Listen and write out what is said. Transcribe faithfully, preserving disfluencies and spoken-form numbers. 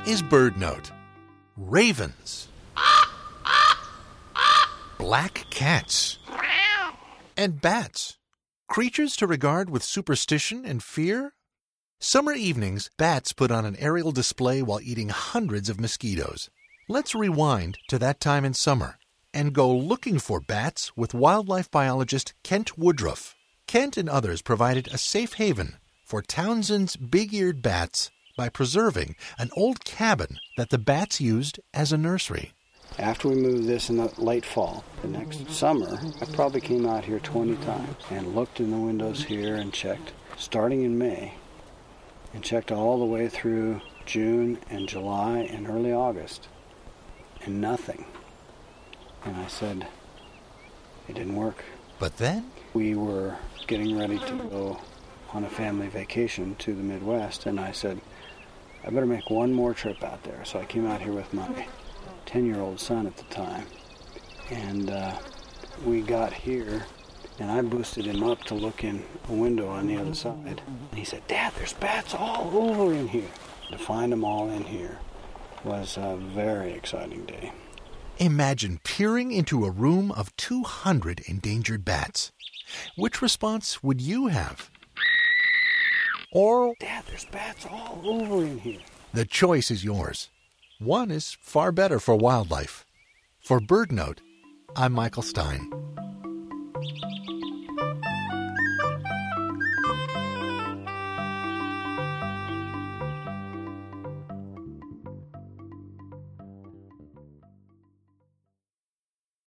is BirdNote. Ravens. Black cats. And bats. Creatures to regard with superstition and fear? Summer evenings, bats put on an aerial display while eating hundreds of mosquitoes. Let's rewind to that time in summer and go looking for bats with wildlife biologist Kent Woodruff. Kent and others provided a safe haven for Townsend's big-eared bats by preserving an old cabin that the bats used as a nursery. After we moved this in the late fall, the next summer, I probably came out here twenty times and looked in the windows here and checked, starting in May, and checked all the way through June and July and early August, and nothing. And I said, it didn't work. But then? We were getting ready to go on a family vacation to the Midwest, and I said, I better make one more trip out there. So I came out here with my ten-year-old son at the time, and uh, we got here, and I boosted him up to look in a window on the other side. And he said, Dad, there's bats all over in here. To find them all in here was a very exciting day. Imagine peering into a room of two hundred endangered bats. Which response would you have? Or, Dad, there's bats all over in here. The choice is yours. One is far better for wildlife. For BirdNote, I'm Michael Stein.